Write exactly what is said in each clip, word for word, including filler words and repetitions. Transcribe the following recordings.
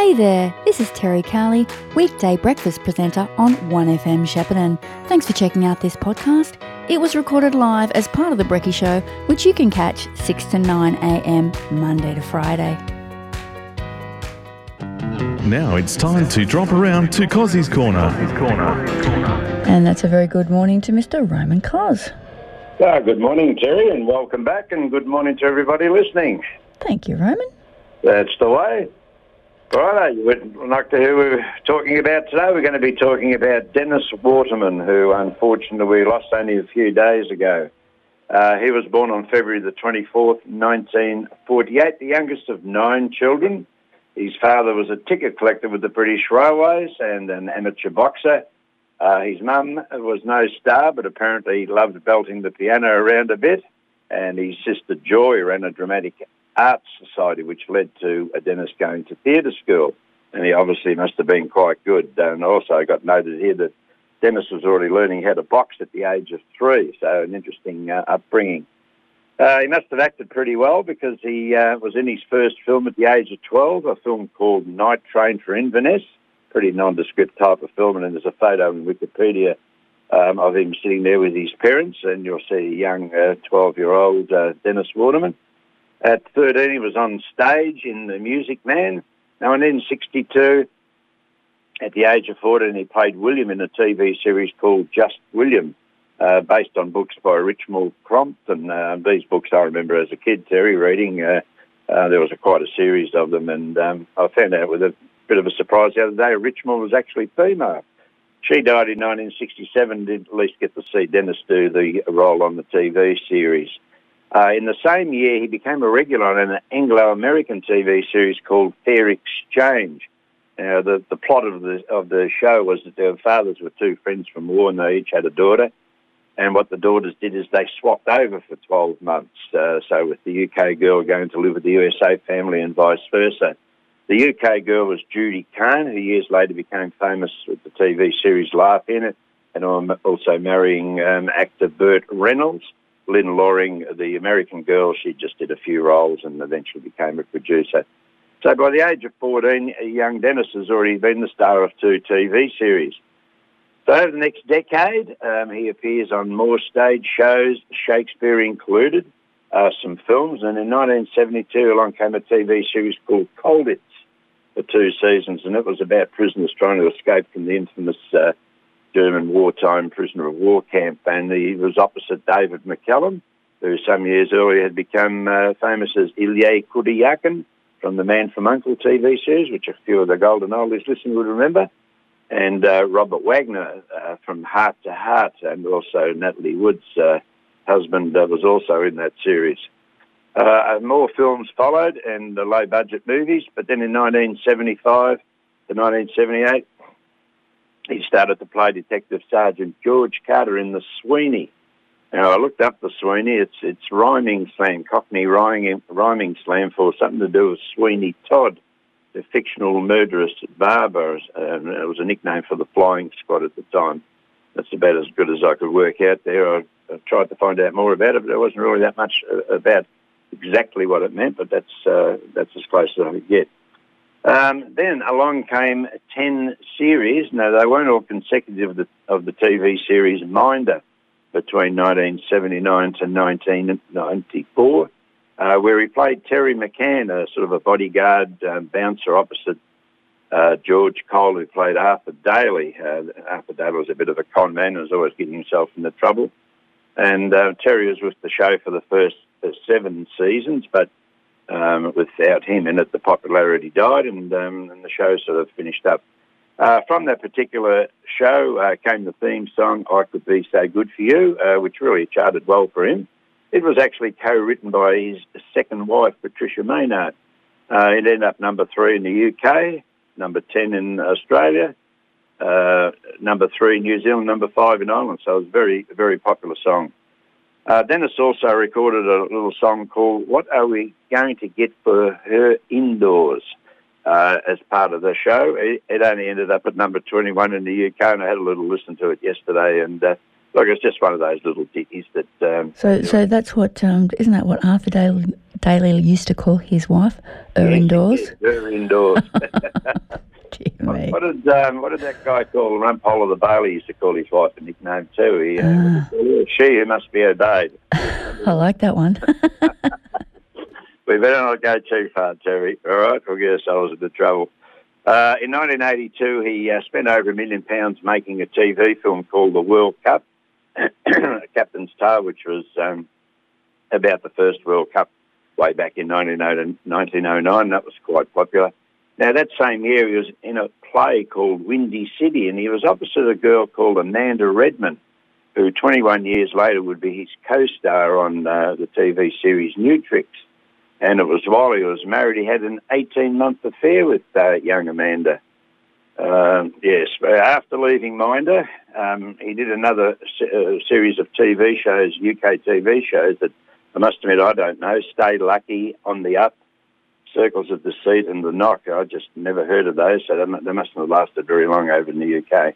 Hey there, this is Terry Cowley, weekday breakfast presenter on one F M Shepparton. Thanks for checking out this podcast. It was recorded live as part of The Brekkie Show, which you can catch six to nine a m Monday to Friday. Now it's time to drop around to Cozzy's Corner. And that's a very good morning to Mister Roman Cos. Ah, good morning, Terry, and welcome back, and good morning to everybody listening. Thank you, Roman. That's the way. Righto, you would like to hear who we're talking about today? We're going to be talking about Dennis Waterman, who unfortunately we lost only a few days ago. Uh, he was born on February the twenty-fourth, nineteen forty-eight, the youngest of nine children. His father was a ticket collector with the British Railways and an amateur boxer. Uh, his mum was no star, but apparently loved belting the piano around a bit. And his sister Joy ran a dramatic arts society, which led to Dennis going to theatre school. And he obviously must have been quite good. And also I got noted here that Dennis was already learning how to box at the age of three, so an interesting uh, upbringing. Uh, he must have acted pretty well because he uh, was in his first film at the age of twelve, a film called Night Train for Inverness, pretty nondescript type of film, and then there's a photo in Wikipedia um, of him sitting there with his parents, and you'll see a young uh, twelve-year-old uh, Dennis Waterman. At thirteen, he was on stage in The Music Man. Now, in nineteen sixty-two, at the age of fourteen, he played William in a T V series called Just William, uh, based on books by Richmal Crompton. Uh, these books I remember as a kid, Terry, reading. Uh, uh, there was a, quite a series of them, and um, I found out with a bit of a surprise the other day, Richmal was actually female. She died in nineteen sixty-seven, did at least get to see Dennis do the role on the T V series. Uh, in the same year, he became a regular on an Anglo-American T V series called Fair Exchange. Now, the, the plot of the of the show was that their fathers were two friends from war, and they each had a daughter. And what the daughters did is they swapped over for twelve months. Uh, so with the U K girl going to live with the U S A family and vice versa. The U K girl was Judy Kahn, who years later became famous with the T V series Laugh In It, and also marrying um, actor Burt Reynolds. Lynn Loring, the American girl, she just did a few roles and eventually became a producer. So by the age of fourteen, young Dennis has already been the star of two T V series. So over the next decade, um, he appears on more stage shows, Shakespeare included, uh, some films, and in nineteen seventy-two along came a T V series called Colditz for two seasons, and it was about prisoners trying to escape from the infamous uh, German wartime prisoner of war camp, and he was opposite David McCallum, who some years earlier had become uh, famous as Ilya Kuryakin from the Man from U N C L T V series, which a few of the golden oldies listeners would remember, and uh, Robert Wagner uh, from Heart to Heart, and also Natalie Wood's uh, husband uh, was also in that series. Uh, more films followed and uh, low-budget movies, but then in nineteen seventy-five to nineteen seventy-eight, he started to play Detective Sergeant George Carter in The Sweeney. Now, I looked up The Sweeney. It's it's rhyming slang, Cockney rhyming, rhyming slang for something to do with Sweeney Todd, the fictional murderous barber. Um, it was a nickname for the flying squad at the time. That's about as good as I could work out there. I, I tried to find out more about it, but there wasn't really that much about exactly what it meant, but that's, uh, that's as close as I could get. Um, then along came ten series. Now, they weren't all consecutive of the, of the T V series Minder between nineteen seventy-nine to nineteen ninety-four, uh, where he played Terry McCann, a sort of a bodyguard um, bouncer opposite uh, George Cole, who played Arthur Daly. Uh, Arthur Daly was a bit of a con man and was always getting himself into trouble. And uh, Terry was with the show for the first uh, seven seasons, but Um, without him in it, the popularity died, and, um, and the show sort of finished up. Uh, from that particular show uh, came the theme song, I Could Be So Good For You, uh, which really charted well for him. It was actually co-written by his second wife, Patricia Maynard. Uh, it ended up number three in the U K, number ten in Australia, uh, number three in New Zealand, number five in Ireland, so it was a very, very popular song. Uh, Dennis also recorded a little song called What Are We Going to Get for Her Indoors uh, as part of the show. It, it only ended up at number twenty-one in the U K, and I had a little listen to it yesterday, and uh, look, it's just one of those little ditties that... Um, so so that's what, um, isn't that what Arthur Daly, Daly used to call his wife, her Yes, indoors. Her indoors. Dear what, me. what did um, what did that guy call Rumpole the Bailey used to call his wife a nickname too? He, uh, Ah. she, who must be her babe. I like that one. We better not go too far, Terry. All right, we'll get ourselves into trouble. Uh, in nineteen eighty-two, he uh, spent over a million pounds making a T V film called The World Cup, Captain's Tale, which was um, about the first World Cup way back in nineteen oh nine. That was quite popular. Now, that same year, he was in a play called Windy City, and he was opposite a girl called Amanda Redman, who twenty-one years later would be his co-star on uh, the T V series New Tricks. And it was while he was married, he had an eighteen-month affair with uh, young Amanda. Um, yes, after leaving Minder, um, he did another se- uh, series of T V shows, U K T V shows that, I must admit, I don't know. Stay Lucky, On the Up, Circles of Deceit and The Knock. I just never heard of those, so they, they mustn't have lasted very long over in the U K.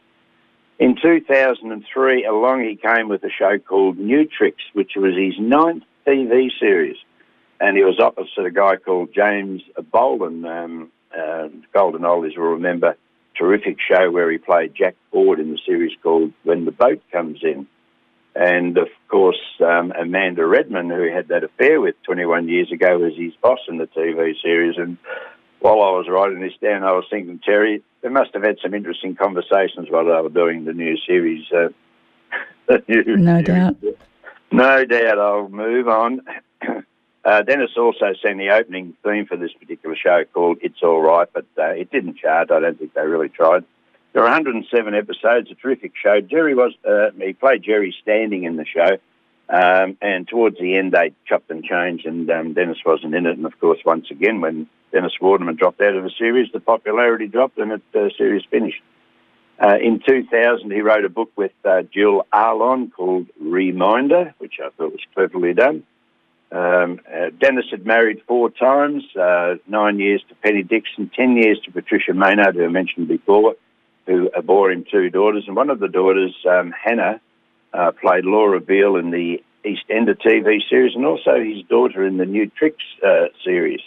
In two thousand three, along he came with a show called New Tricks, which was his ninth T V series. And he was opposite a guy called James Bolden. Um, uh, Golden Oldies will remember, terrific show where he played Jack Ford in the series called When the Boat Comes In. And, of course, um, Amanda Redman, who he had that affair with twenty-one years ago, was his boss in the T V series. And while I was writing this down, I was thinking, Terry, they must have had some interesting conversations while they were doing the new series. Uh, the new No series. doubt. No doubt. I'll move on. Uh, Dennis also sang the opening theme for this particular show called It's All Right, but uh, it didn't chart. I don't think they really tried. There are one hundred seven episodes, a terrific show. Jerry was, uh, he played Jerry Standing in the show, um, and towards the end they chopped and changed, and um, Dennis wasn't in it. And, of course, once again, when Dennis Waterman dropped out of the series, the popularity dropped and the uh, series finished. Uh, in two thousand, he wrote a book with uh, Jill Arlon called Reminder, which I thought was cleverly done. Um, uh, Dennis had married four times, uh, nine years to Penny Dixon, ten years to Patricia Maynard, who I mentioned before, who uh, bore him two daughters. And one of the daughters, um, Hannah, uh, played Laura Beale in the EastEnders T V series, and also his daughter in the New Tricks uh, series.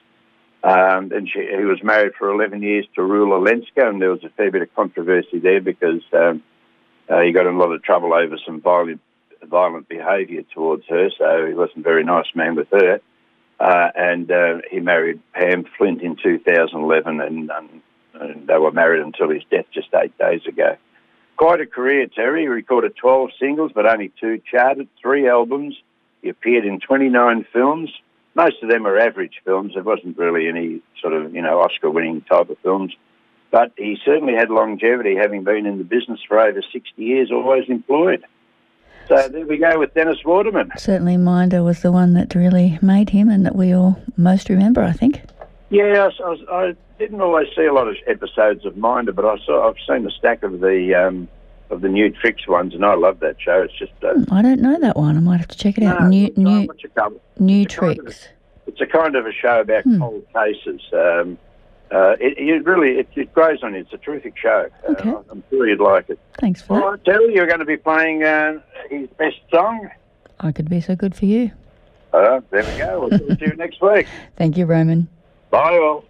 Um, and she, he was married for eleven years to Rula Lenska, and there was a fair bit of controversy there because um, uh, he got in a lot of trouble over some violent violent behaviour towards her, so he wasn't a very nice man with her. Uh, and uh, he married Pam Flint in two thousand eleven, and, um, and they were married until his death just eight days ago. Quite a career, Terry. He recorded twelve singles, but only two charted, three albums. He appeared in twenty-nine films. Most of them are average films. There wasn't really any sort of, you know, Oscar-winning type of films. But he certainly had longevity, having been in the business for over sixty years, always employed. So there we go with Dennis Waterman. Certainly Minder was the one that really made him and that we all most remember, I think. Yeah, I, was, I didn't always see a lot of episodes of Minder, but I saw, I've seen a stack of the um, of the New Tricks ones, and I love that show. It's just... Uh, I don't know that one. I might have to check it out. no, New it's new, not much a cover. new It's a kind Tricks. of a- It's a kind of a show about Hmm. cold cases. Um, uh, it, it really, it, it grows on you. It's a terrific show. Okay. Uh, I'm sure you'd like it. Thanks for All that. right, Terry, you're going to be playing uh, his best song. I could be so good for you. Uh, there we go. We'll talk to you next week. Thank you, Roman. Bye, all.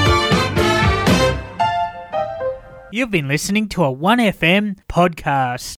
You've been listening to a one F M podcast.